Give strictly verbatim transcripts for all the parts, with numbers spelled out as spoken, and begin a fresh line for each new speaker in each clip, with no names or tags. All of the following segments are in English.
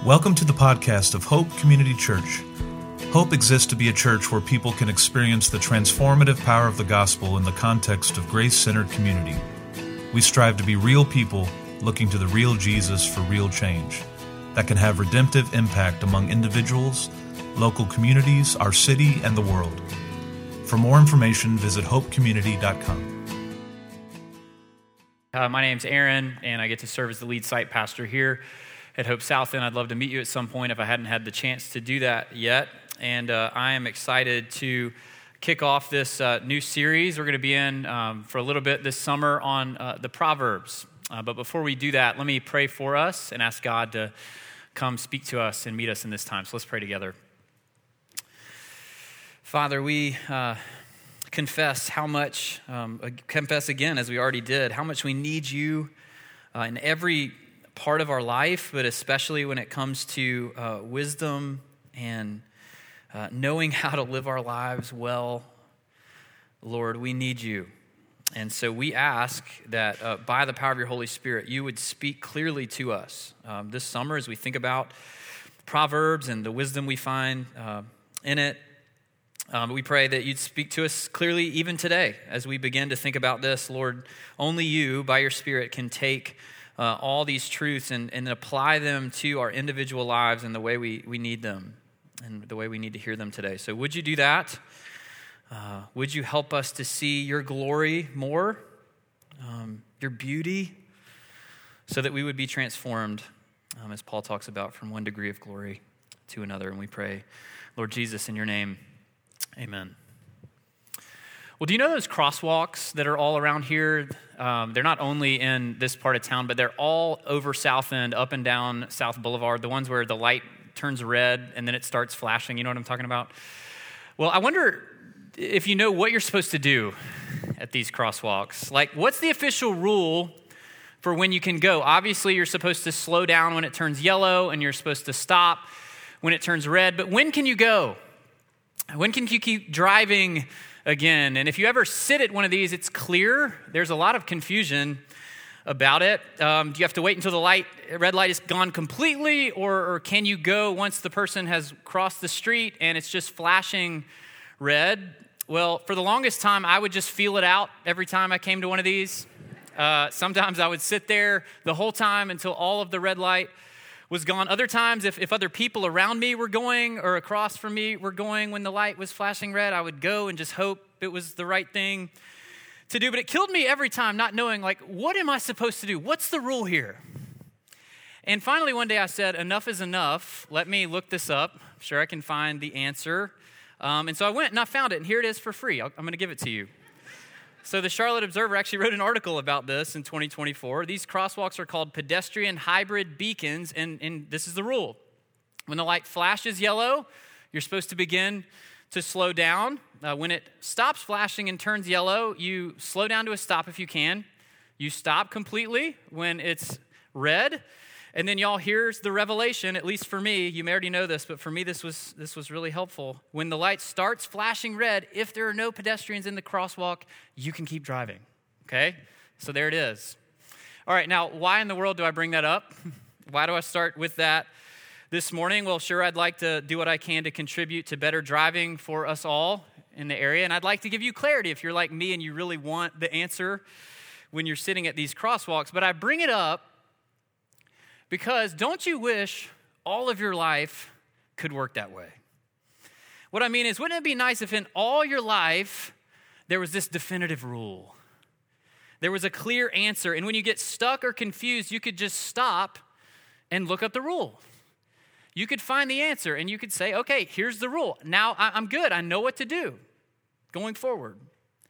Welcome to the podcast of Hope Community Church. Hope exists to be a church where people can experience the transformative power of the gospel in the context of grace-centered community. We strive to be real people looking to the real Jesus for real change that can have redemptive impact among individuals, local communities, our city, and the world. For more information, visit hope community dot com.
Uh, my name's Aaron, and I get to serve as the lead site pastor here at Hope South End. I'd love to meet you at some point if I hadn't had the chance to do that yet. And uh, I am excited to kick off this uh, new series we're going to be in um, for a little bit this summer on uh, the Proverbs. Uh, but before we do that, let me pray for us and ask God to come speak to us and meet us in this time. So let's pray together. Father, we uh, confess how much, um, confess again, as we already did, how much we need you uh, in every part of our life, but especially when it comes to uh, wisdom and uh, knowing how to live our lives well. Lord, we need you. And so we ask that uh, by the power of your Holy Spirit, you would speak clearly to us um, this summer as we think about Proverbs and the wisdom we find uh, in it. Um, we pray that you'd speak to us clearly even today as we begin to think about this. Lord, only you, by your Spirit, can take uh, all these truths and, and apply them to our individual lives in the way we, we need them and the way we need to hear them today. So would you do that? Uh, would you help us to see your glory more, um, your beauty, so that we would be transformed, um, as Paul talks about, from one degree of glory to another. And we pray, Lord Jesus, in your name, amen. Well, do you know those crosswalks that are all around here? Um, they're not only in this part of town, but they're all over South End, up and down South Boulevard, the ones where the light turns red and then it starts flashing. You know what I'm talking about? Well, I wonder if you know what you're supposed to do at these crosswalks. Like, what's the official rule for when you can go? Obviously, you're supposed to slow down when it turns yellow, and you're supposed to stop when it turns red. But when can you go? When can you keep driving again? And if you ever sit at one of these, it's clear there's a lot of confusion about it. Um, do you have to wait until the light, red light is gone completely, or, or can you go once the person has crossed the street and it's just flashing red? Well, for the longest time, I would just feel it out every time I came to one of these. Uh, sometimes I would sit there the whole time until all of the red light was gone. Other times, if, if other people around me were going or across from me were going when the light was flashing red, I would go and just hope it was the right thing to do. But it killed me every time not knowing, like, what am I supposed to do? What's the rule here? And finally, one day I said, enough is enough. Let me look this up. I'm sure I can find the answer. Um, and so I went and I found it, and here it is for free. I'll, I'm going to give it to you. So the Charlotte Observer actually wrote an article about this in twenty twenty-four. These crosswalks are called pedestrian hybrid beacons, and, and this is the rule. When the light flashes yellow, you're supposed to begin to slow down. Uh, when it stops flashing and turns yellow, you slow down to a stop if you can. You stop completely when it's red. And then y'all, here's the revelation, at least for me. You may already know this, but for me, this was this was really helpful. When the light starts flashing red, if there are no pedestrians in the crosswalk, you can keep driving, okay? So there it is. All right, now, why in the world do I bring that up? Why do I start with that this morning? Well, sure, I'd like to do what I can to contribute to better driving for us all in the area, and I'd like to give you clarity if you're like me and you really want the answer when you're sitting at these crosswalks. But I bring it up because don't you wish all of your life could work that way? What I mean is, wouldn't it be nice if in all your life there was this definitive rule? There was a clear answer, and when you get stuck or confused, you could just stop and look up the rule. You could find the answer, and you could say, okay, here's the rule. Now I'm good. I know what to do going forward.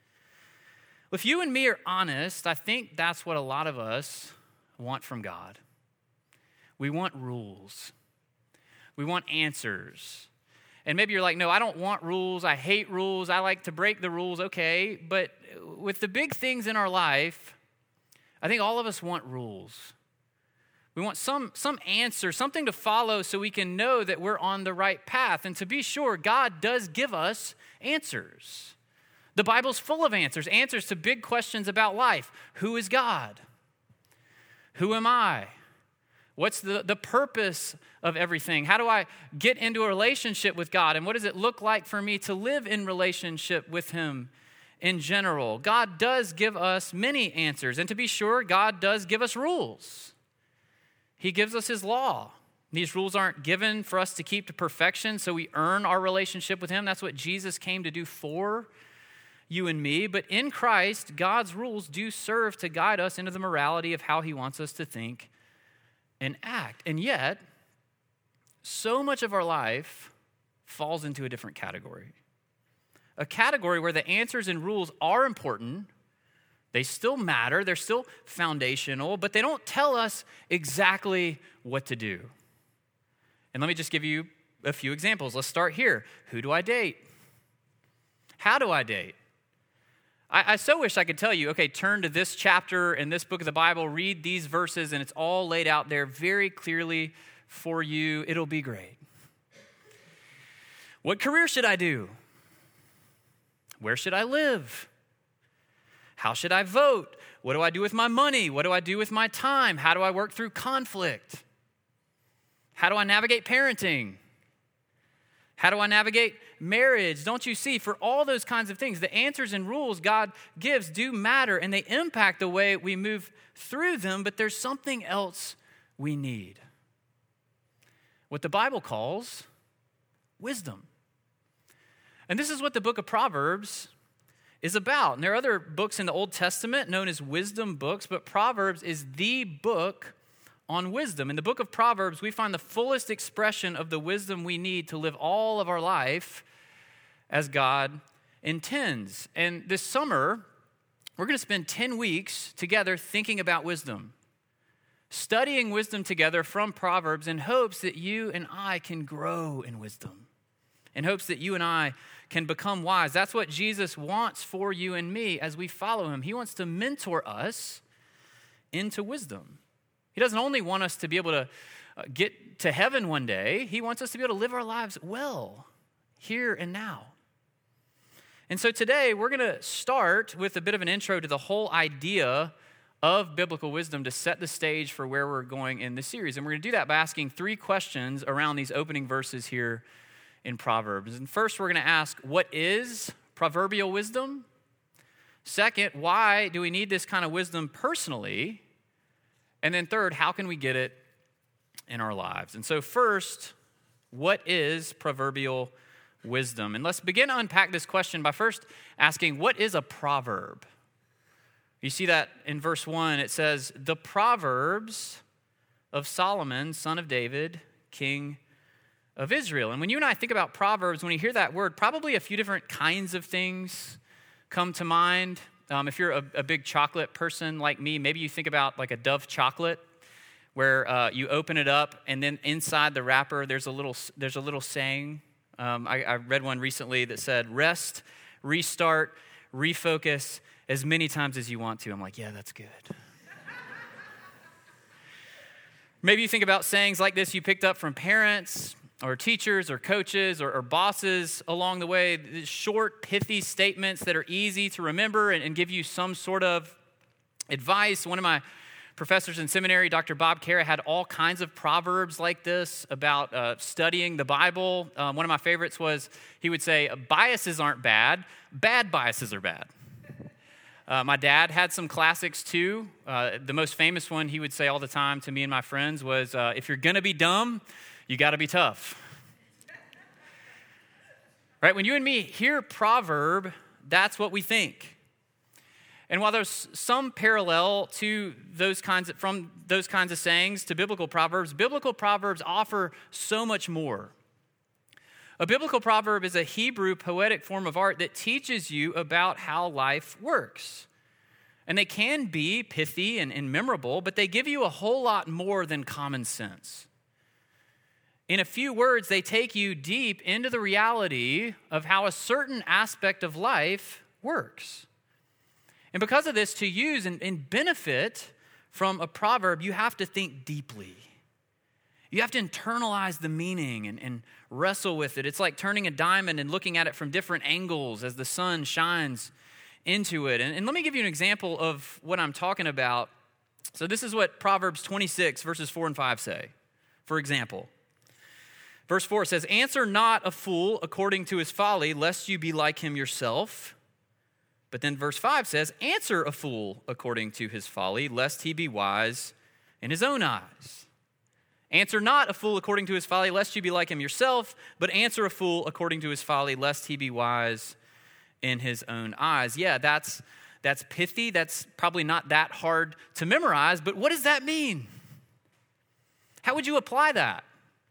If you and me are honest, I think that's what a lot of us want from God. We want rules. We want answers. And maybe you're like, no, I don't want rules. I hate rules. I like to break the rules. Okay, but with the big things in our life, I think all of us want rules. We want some, some answer, something to follow so we can know that we're on the right path. And to be sure, God does give us answers. The Bible's full of answers, answers to big questions about life. Who is God? Who am I? What's the, the purpose of everything? How do I get into a relationship with God? And what does it look like for me to live in relationship with him in general? God does give us many answers. And to be sure, God does give us rules. He gives us his law. These rules aren't given for us to keep to perfection, so we earn our relationship with him. That's what Jesus came to do for you and me. But in Christ, God's rules do serve to guide us into the morality of how he wants us to think and act. And yet, so much of our life falls into a different category. A category where the answers and rules are important. They still matter. They're still foundational, but they don't tell us exactly what to do. And let me just give you a few examples. Let's start here. Who do I date? How do I date? I, I so wish I could tell you, okay, turn to this chapter in this book of the Bible, read these verses, and it's all laid out there very clearly for you. It'll be great. What career should I do? Where should I live? How should I vote? What do I do with my money? What do I do with my time? How do I work through conflict? How do I navigate parenting? How do I navigate marriage? Don't you see, for all those kinds of things, the answers and rules God gives do matter, and they impact the way we move through them, but there's something else we need. What the Bible calls wisdom. And this is what the book of Proverbs is about. And there are other books in the Old Testament known as wisdom books, but Proverbs is the book on wisdom. In the book of Proverbs, we find the fullest expression of the wisdom we need to live all of our life as God intends. And this summer, we're going to spend ten weeks together thinking about wisdom, studying wisdom together from Proverbs in hopes that you and I can grow in wisdom, in hopes that you and I can become wise. That's what Jesus wants for you and me as we follow him. He wants to mentor us into wisdom. He doesn't only want us to be able to get to heaven one day. He wants us to be able to live our lives well, here and now. And so today, we're going to start with a bit of an intro to the whole idea of biblical wisdom to set the stage for where we're going in this series. And we're going to do that by asking three questions around these opening verses here in Proverbs. And first, we're going to ask, what is proverbial wisdom? Second, why do we need this kind of wisdom personally? And then third, how can we get it in our lives? And so first, what is proverbial wisdom? And let's begin to unpack this question by first asking, what is a proverb? You see that in verse one, it says, the Proverbs of Solomon, son of David, king of Israel. And when you and I think about Proverbs, when you hear that word, probably a few different kinds of things come to mind. Um, if you're a, a big chocolate person like me, maybe you think about like a Dove chocolate, where uh, you open it up and then inside the wrapper there's a little there's a little saying. Um, I, I read one recently that said, "Rest, restart, refocus as many times as you want to." I'm like, yeah, that's good. Maybe you think about sayings like this you picked up from parents, or teachers, or coaches, or, or bosses along the way, short, pithy statements that are easy to remember and, and give you some sort of advice. One of my professors in seminary, Doctor Bob Cara, had all kinds of proverbs like this about uh, studying the Bible. Um, one of my favorites was, he would say, biases aren't bad, bad biases are bad. Uh, my dad had some classics too. Uh, the most famous one he would say all the time to me and my friends was, uh, if you're gonna be dumb, you got to be tough. Right? When you and me hear proverb, that's what we think. And while there's some parallel to those kinds of, from those kinds of sayings to biblical proverbs, biblical proverbs offer so much more. A biblical proverb is a Hebrew poetic form of art that teaches you about how life works. And they can be pithy and, and memorable, but they give you a whole lot more than common sense. In a few words, they take you deep into the reality of how a certain aspect of life works. And because of this, to use and, and benefit from a proverb, you have to think deeply. You have to internalize the meaning and, and wrestle with it. It's like turning a diamond and looking at it from different angles as the sun shines into it. And, and let me give you an example of what I'm talking about So this is what Proverbs twenty-six, verses four and five say. For example, verse four says, "Answer not a fool according to his folly, lest you be like him yourself." But then verse five says, "Answer a fool according to his folly, lest he be wise in his own eyes." Answer not a fool according to his folly, lest you be like him yourself, but answer a fool according to his folly, lest he be wise in his own eyes. Yeah, that's that's pithy. That's probably not that hard to memorize, but what does that mean? How would you apply that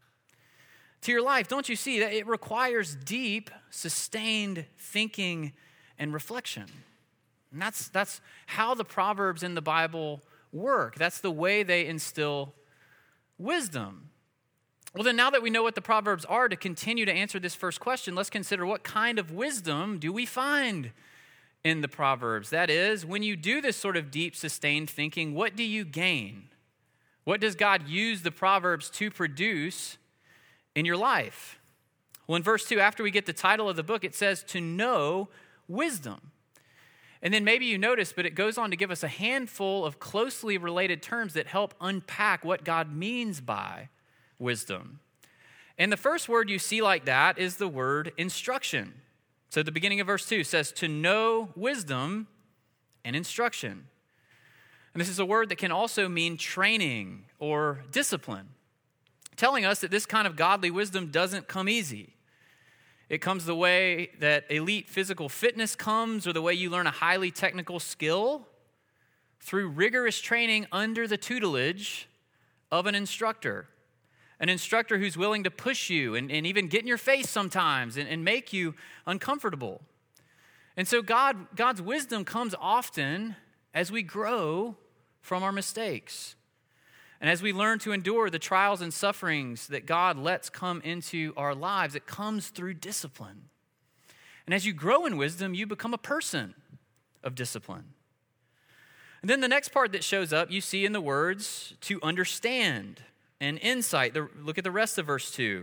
to your life? Don't you see that it requires deep, sustained thinking and reflection? And that's that's how the Proverbs in the Bible work. That's the way they instill wisdom. Well, then now that we know what the Proverbs are, to continue to answer this first question, let's consider what kind of wisdom do we find in the Proverbs? That is, when you do this sort of deep, sustained thinking, what do you gain? What does God use the Proverbs to produce in your life? Well, in verse two, after we get the title of the book, it says to know wisdom. And then maybe you notice, but it goes on to give us a handful of closely related terms that help unpack what God means by wisdom. And the first word you see like that is the word instruction. So the beginning of verse two says to know wisdom and instruction. And this is a word that can also mean training or discipline, telling us that this kind of godly wisdom doesn't come easy. It comes the way that elite physical fitness comes, or the way you learn a highly technical skill, through rigorous training under the tutelage of an instructor. An instructor who's willing to push you and, and even get in your face sometimes and, and make you uncomfortable. And so God, God's wisdom comes often as we grow from our mistakes. And as we learn to endure the trials and sufferings that God lets come into our lives, it comes through discipline. And as you grow in wisdom, you become a person of discipline. And then the next part that shows up, you see in the words, to understand and insight. The, look at the rest of verse two.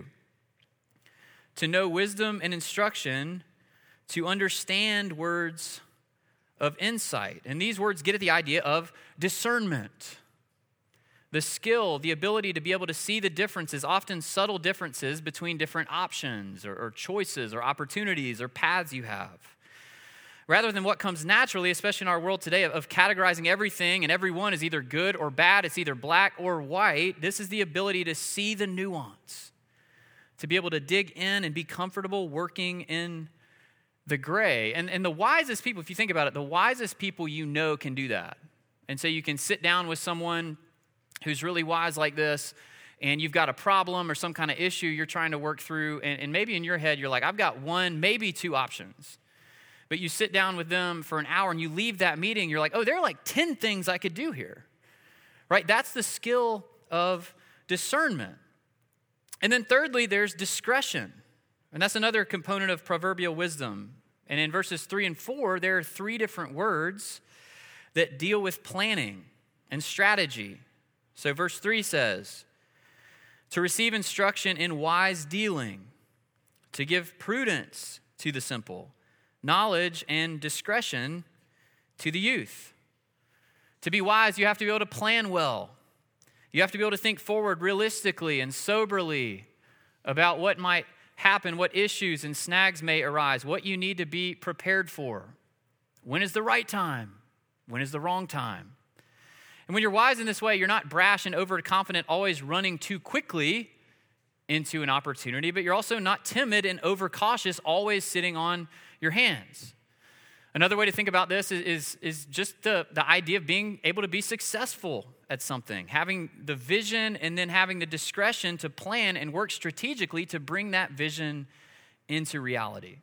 To know wisdom and instruction, to understand words of insight. And these words get at the idea of discernment. The skill, the ability to be able to see the differences, often subtle differences between different options or, or choices or opportunities or paths you have. Rather than what comes naturally, especially in our world today, of, of categorizing everything and everyone as either good or bad, it's either black or white, this is the ability to see the nuance, to be able to dig in and be comfortable working in the gray. And, and the wisest people, if you think about it, the wisest people you know can do that. And so you can sit down with someone who's really wise like this, and you've got a problem or some kind of issue you're trying to work through, and, and maybe in your head you're like, I've got one, maybe two options. But you sit down with them for an hour and you leave that meeting, you're like, oh, there are like ten things I could do here, right? That's the skill of discernment. And then thirdly, there's discretion. And that's another component of proverbial wisdom. And in verses three and four, there are three different words that deal with planning and strategy. So verse three says, to receive instruction in wise dealing, to give prudence to the simple, knowledge and discretion to the youth. To be wise, you have to be able to plan well. You have to be able to think forward realistically and soberly about what might happen, what issues and snags may arise, what you need to be prepared for. When is the right time? When is the wrong time? And when you're wise in this way, you're not brash and overconfident, always running too quickly into an opportunity, but you're also not timid and overcautious, always sitting on your hands. Another way to think about this is, is, is just the, the idea of being able to be successful at something, having the vision and then having the discretion to plan and work strategically to bring that vision into reality.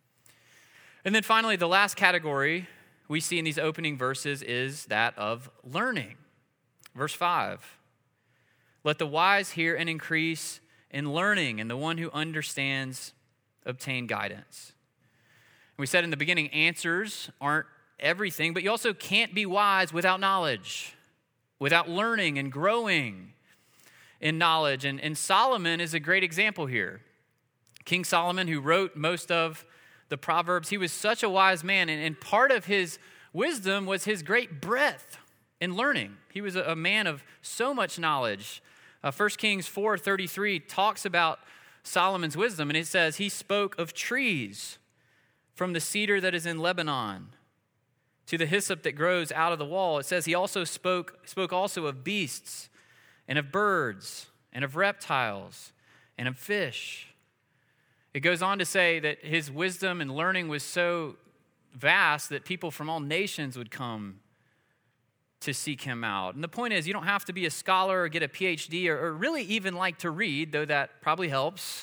And then finally, the last category we see in these opening verses is that of learning. Verse five, let the wise hear and increase in learning, and the one who understands obtain guidance. And we said in the beginning, answers aren't everything, but you also can't be wise without knowledge, without learning and growing in knowledge. And, and Solomon is a great example here. King Solomon, who wrote most of the Proverbs, he was such a wise man, and, and part of his wisdom was his great breadth in learning. He was a man of so much knowledge. Uh, First Kings four thirty-three talks about Solomon's wisdom, and it says, he spoke of trees, from the cedar that is in Lebanon to the hyssop that grows out of the wall. It says he also spoke, spoke also of beasts and of birds and of reptiles and of fish. It goes on to say that his wisdom and learning was so vast that people from all nations would come to seek him out. And the point is, you don't have to be a scholar or get a P H D or, or really even like to read, though that probably helps.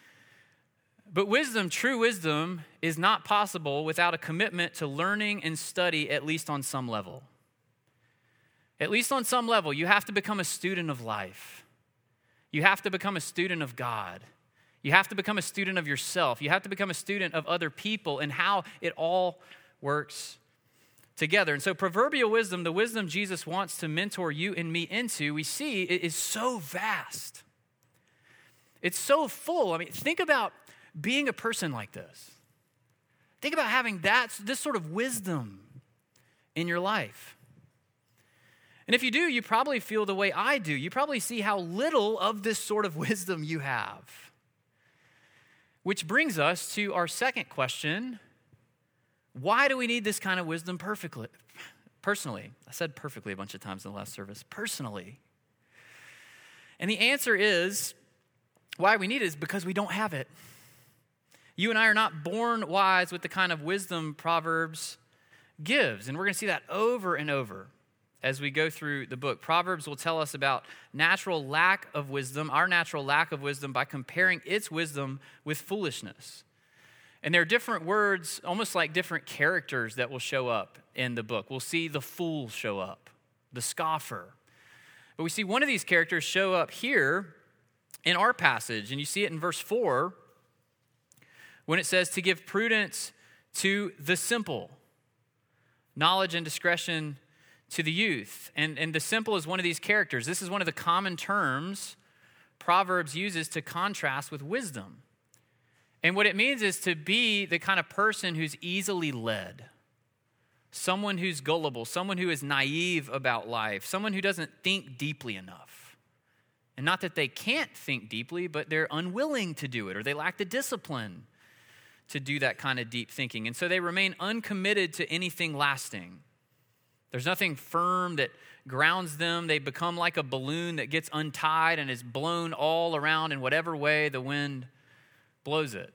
But wisdom, true wisdom, is not possible without a commitment to learning and study, at least on some level. At least on some level, you have to become a student of life. You have to become a student of God. You have to become a student of yourself. You have to become a student of other people and how it all works together. And so proverbial wisdom, the wisdom Jesus wants to mentor you and me into, we see it is so vast. It's so full. I mean, think about being a person like this. Think about having that, this sort of wisdom in your life. And if you do, you probably feel the way I do. You probably see how little of this sort of wisdom you have. Which brings us to our second question. Why do we need this kind of wisdom perfectly, personally? I said perfectly a bunch of times in the last service. Personally. And the answer is, why we need it is because we don't have it. You and I are not born wise with the kind of wisdom Proverbs gives. And we're going to see that over and over as we go through the book. Proverbs will tell us about natural lack of wisdom, our natural lack of wisdom, by comparing its wisdom with foolishness. And there are different words, almost like different characters that will show up in the book. We'll see the fool show up, the scoffer. But we see one of these characters show up here in our passage, and you see it in verse four, when it says to give prudence to the simple, knowledge and discretion to the youth. And, and the simple is one of these characters. This is one of the common terms Proverbs uses to contrast with wisdom. And what it means is to be the kind of person who's easily led, someone who's gullible, someone who is naive about life, someone who doesn't think deeply enough. And not that they can't think deeply, but they're unwilling to do it, or they lack the discipline to do that kind of deep thinking. And so they remain uncommitted to anything lasting. There's nothing firm that grounds them. They become like a balloon that gets untied and is blown all around in whatever way the wind blows it.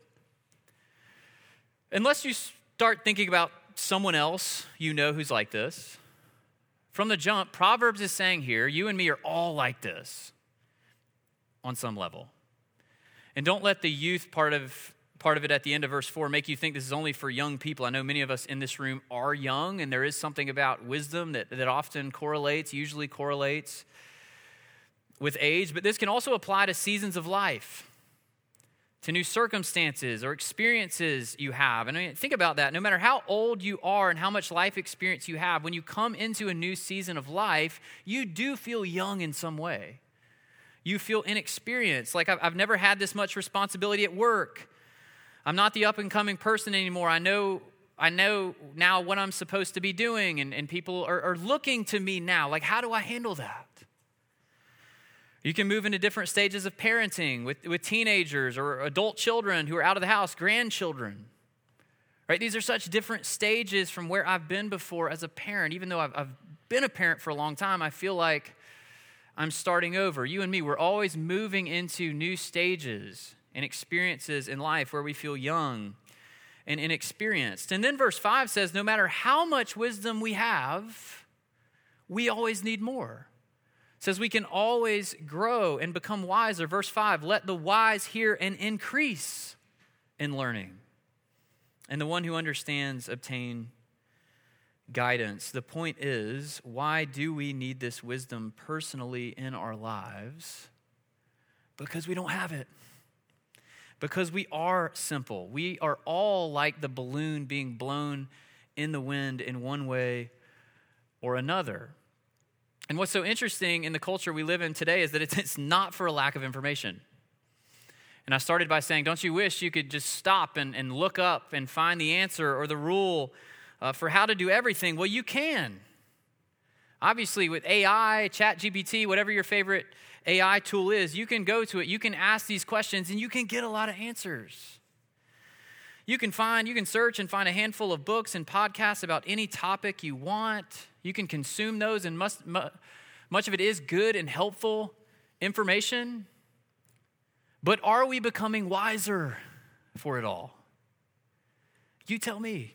Unless you start thinking about someone else you know who's like this, from the jump, Proverbs is saying here, you and me are all like this on some level. And don't let the youth part of part of it at the end of verse four make you think this is only for young people. I know many of us in this room are young, and there is something about wisdom that, that often correlates, usually correlates with age, but this can also apply to seasons of life, to new circumstances or experiences you have. And I mean, think about that. No matter how old you are and how much life experience you have, when you come into a new season of life, you do feel young in some way. You feel inexperienced, like I've, I've never had this much responsibility at work. I'm not the up-and-coming person anymore. I know I know now what I'm supposed to be doing, and, and people are, are looking to me now. Like, how do I handle that? You can move into different stages of parenting with, with teenagers or adult children who are out of the house, grandchildren. Right? These are such different stages from where I've been before as a parent. Even though I've, I've been a parent for a long time, I feel like I'm starting over. You and me, we're always moving into new stages and experiences in life where we feel young and inexperienced. And then verse five says, no matter how much wisdom we have, we always need more. It says we can always grow and become wiser. Verse five, let the wise hear and increase in learning, and the one who understands obtain guidance. The point is, why do we need this wisdom personally in our lives? Because we don't have it. Because we are simple. We are all like the balloon being blown in the wind in one way or another. And what's so interesting in the culture we live in today is that it's, it's not for a lack of information. And I started by saying, don't you wish you could just stop and, and look up and find the answer or the rule uh, for how to do everything? Well, you can. Obviously, with A I, ChatGPT, whatever your favorite A I tool is, you can go to it, you can ask these questions, and you can get a lot of answers. You can find, you can search and find a handful of books and podcasts about any topic you want. You can consume those, and must, much of it is good and helpful information. But are we becoming wiser for it all? You tell me.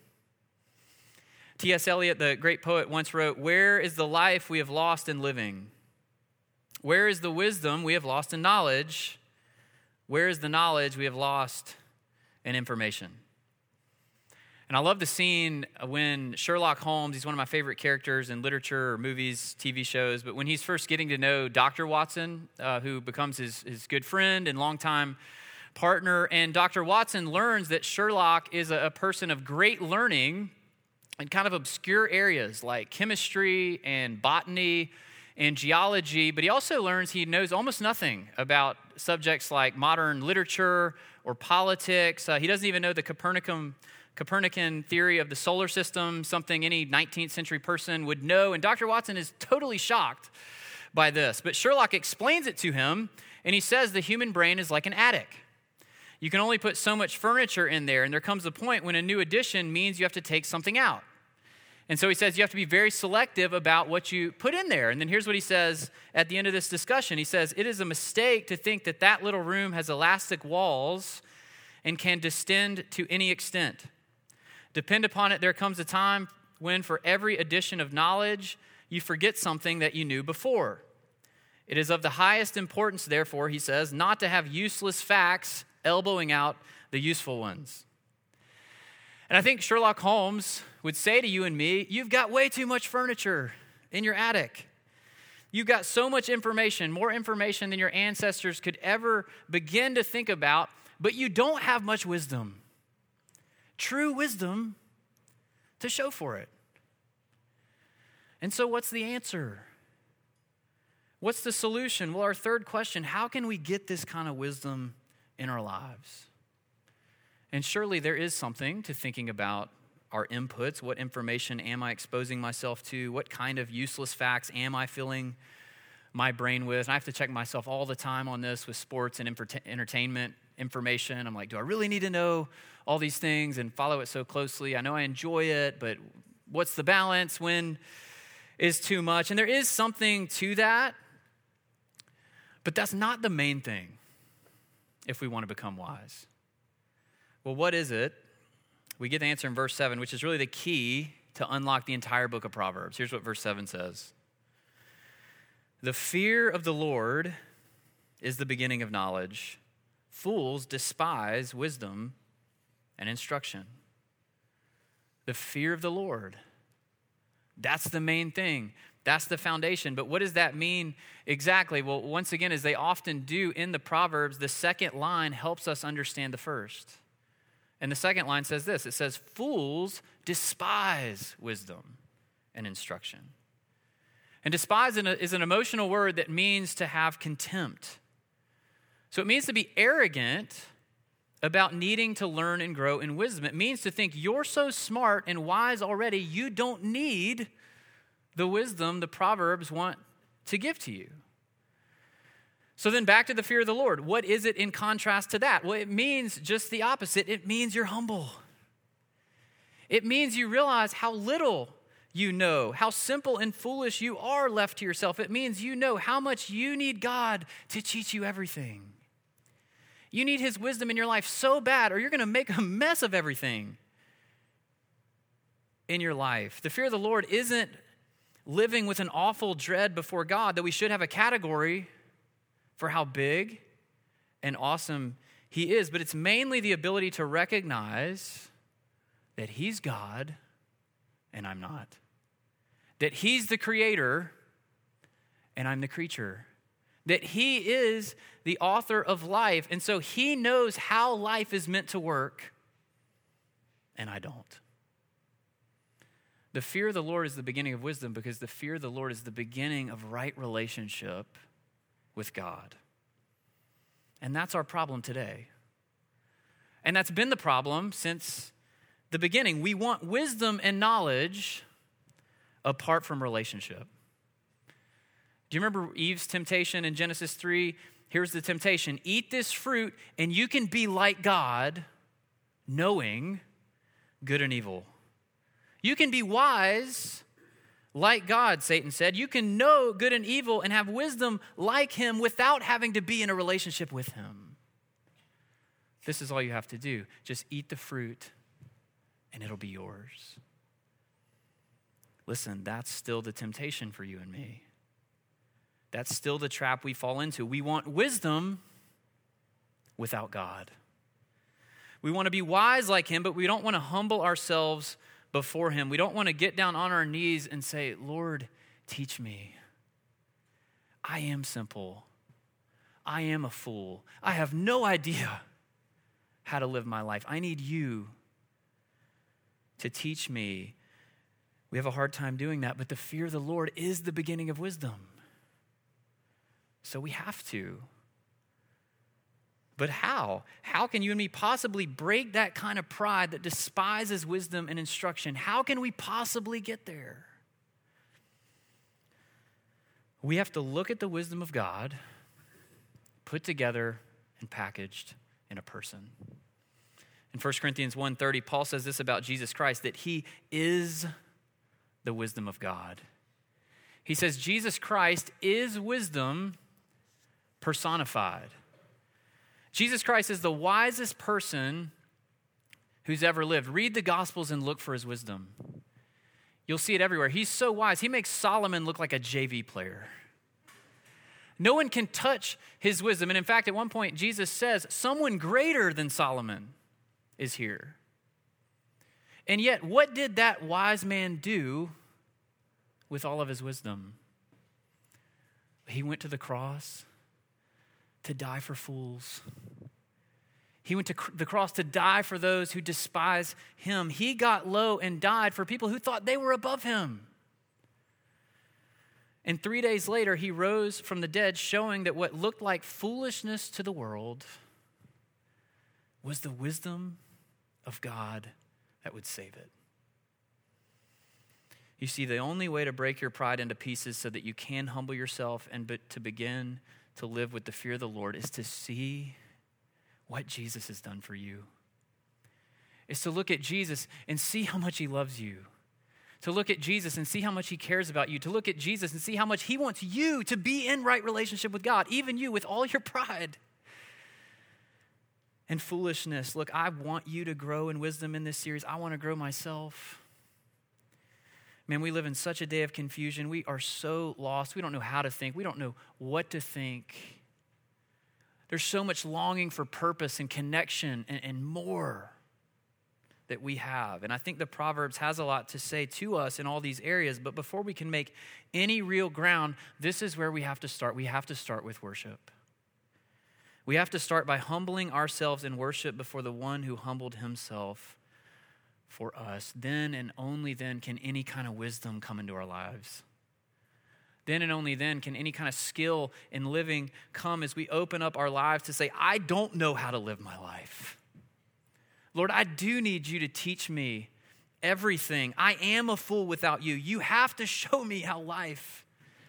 T S Eliot, the great poet, once wrote, "Where is the life we have lost in living? Where is the wisdom we have lost in knowledge? Where is the knowledge we have lost in information?" And I love the scene when Sherlock Holmes, he's one of my favorite characters in literature or movies, T V shows, but when he's first getting to know Doctor Watson, uh, who becomes his, his good friend and longtime partner, and Doctor Watson learns that Sherlock is a, a person of great learning in kind of obscure areas like chemistry and botany and geology, but he also learns he knows almost nothing about subjects like modern literature or politics. Uh, he doesn't even know the Copernican, Copernican theory of the solar system, something any nineteenth century person would know, and Doctor Watson is totally shocked by this. But Sherlock explains it to him, and he says the human brain is like an attic. You can only put so much furniture in there, and there comes a point when a new addition means you have to take something out. And so he says you have to be very selective about what you put in there. And then here's what he says at the end of this discussion. He says, "It is a mistake to think that that little room has elastic walls and can distend to any extent. Depend upon it, there comes a time when for every addition of knowledge, you forget something that you knew before. It is of the highest importance, therefore," he says, "not to have useless facts elbowing out the useful ones." And I think Sherlock Holmes would say to you and me, you've got way too much furniture in your attic. You've got so much information, more information than your ancestors could ever begin to think about, but you don't have much wisdom. True wisdom to show for it. And so what's the answer? What's the solution? Well, our third question, how can we get this kind of wisdom in our lives? And surely there is something to thinking about our inputs. What information am I exposing myself to? What kind of useless facts am I filling my brain with? And I have to check myself all the time on this with sports and entertainment information. I'm like, do I really need to know all these things and follow it so closely? I know I enjoy it, but what's the balance? When is too much? And there is something to that, but that's not the main thing if we want to become wise. Well, what is it? We get the answer in verse seven, which is really the key to unlock the entire book of Proverbs. Here's what verse seven says. "The fear of the Lord is the beginning of knowledge. Fools despise wisdom and instruction." The fear of the Lord. That's the main thing. That's the foundation. But what does that mean exactly? Well, once again, as they often do in the Proverbs, the second line helps us understand the first. And the second line says this. It says, "Fools despise wisdom and instruction." And despise is an emotional word that means to have contempt. So it means to be arrogant about needing to learn and grow in wisdom. It means to think you're so smart and wise already, you don't need the wisdom the Proverbs want to give to you. So then back to the fear of the Lord. What is it in contrast to that? Well, it means just the opposite. It means you're humble. It means you realize how little you know, how simple and foolish you are left to yourself. It means you know how much you need God to teach you everything. You need his wisdom in your life so bad, or you're going to make a mess of everything in your life. The fear of the Lord isn't living with an awful dread before God, that we should have a category for how big and awesome he is, but it's mainly the ability to recognize that he's God and I'm not. That he's the creator and I'm the creature. That he is the author of life, and so he knows how life is meant to work, and I don't. The fear of the Lord is the beginning of wisdom because the fear of the Lord is the beginning of right relationship with God. And that's our problem today. And that's been the problem since the beginning. We want wisdom and knowledge apart from relationship. Do you remember Eve's temptation in Genesis three? Here's the temptation. Eat this fruit and you can be like God, knowing good and evil. You can be wise like God, Satan said. You can know good and evil and have wisdom like him without having to be in a relationship with him. This is all you have to do. Just eat the fruit and it'll be yours. Listen, that's still the temptation for you and me. That's still the trap we fall into. We want wisdom without God. We want to be wise like him, but we don't want to humble ourselves before him. We don't want to get down on our knees and say, Lord, teach me. I am simple. I am a fool. I have no idea how to live my life. I need you to teach me. We have a hard time doing that, but the fear of the Lord is the beginning of wisdom. So we have to. But how? How can you and me possibly break that kind of pride that despises wisdom and instruction? How can we possibly get there? We have to look at the wisdom of God, put together and packaged in a person. In First Corinthians one thirty, Paul says this about Jesus Christ, that he is the wisdom of God. He says Jesus Christ is wisdom personified. Jesus Christ is the wisest person who's ever lived. Read the Gospels and look for his wisdom. You'll see it everywhere. He's so wise. He makes Solomon look like a J V player. No one can touch his wisdom. And in fact, at one point, Jesus says, someone greater than Solomon is here. And yet, what did that wise man do with all of his wisdom? He went to the cross to die for fools. He went to the cross to die for those who despise him. He got low and died for people who thought they were above him. And three days later, he rose from the dead, showing that what looked like foolishness to the world was the wisdom of God that would save it. You see, the only way to break your pride into pieces so that you can humble yourself and be, to begin to live with the fear of the Lord is to see what Jesus has done for you. Is to look at Jesus and see how much he loves you. To look at Jesus and see how much he cares about you. To look at Jesus and see how much he wants you to be in right relationship with God, even you with all your pride and foolishness. Look, I want you to grow in wisdom in this series. I want to grow myself. Man, we live in such a day of confusion. We are so lost. We don't know how to think. We don't know what to think. There's so much longing for purpose and connection and, and more that we have. And I think the Proverbs has a lot to say to us in all these areas. But before we can make any real ground, this is where we have to start. We have to start with worship. We have to start by humbling ourselves in worship before the one who humbled himself for us. Then and only then can any kind of wisdom come into our lives. Then and only then can any kind of skill in living come as we open up our lives to say, I don't know how to live my life. Lord, I do need you to teach me everything. I am a fool without you. You have to show me how life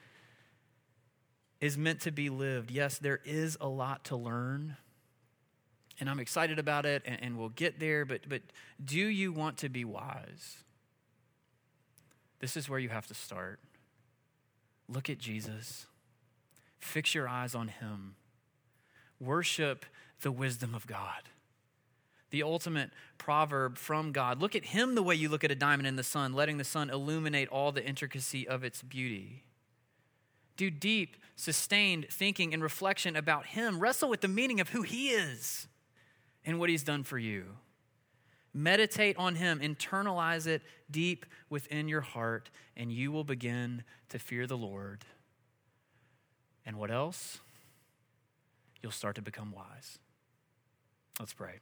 is meant to be lived. Yes, there is a lot to learn. And I'm excited about it, and, and we'll get there, but, but do you want to be wise? This is where you have to start. Look at Jesus. Fix your eyes on him. Worship the wisdom of God. The ultimate proverb from God. Look at him the way you look at a diamond in the sun, letting the sun illuminate all the intricacy of its beauty. Do deep, sustained thinking and reflection about him. Wrestle with the meaning of who he is and what he's done for you. Meditate on him, internalize it deep within your heart, and you will begin to fear the Lord. And what else? You'll start to become wise. Let's pray.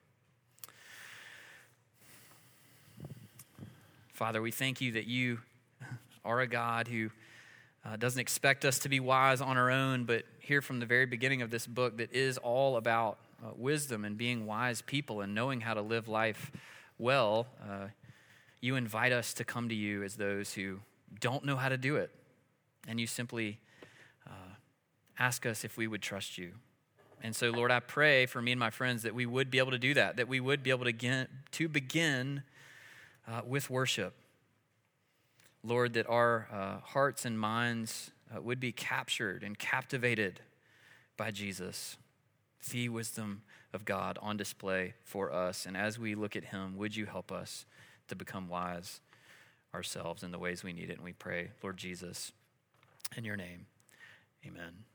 Father, we thank you that you are a God who uh, doesn't expect us to be wise on our own, but here from the very beginning of this book that is all about uh, wisdom and being wise people and knowing how to live life well. Uh, you invite us to come to you as those who don't know how to do it, and you simply uh, ask us if we would trust you. And so, Lord, I pray for me and my friends that we would be able to do that, that we would be able to, get, to begin uh, with worship. Lord, that our uh, hearts and minds uh, would be captured and captivated by Jesus, the wisdom of God on display for us. And as we look at him, would you help us to become wise ourselves in the ways we need it? And we pray, Lord Jesus, in your name, amen.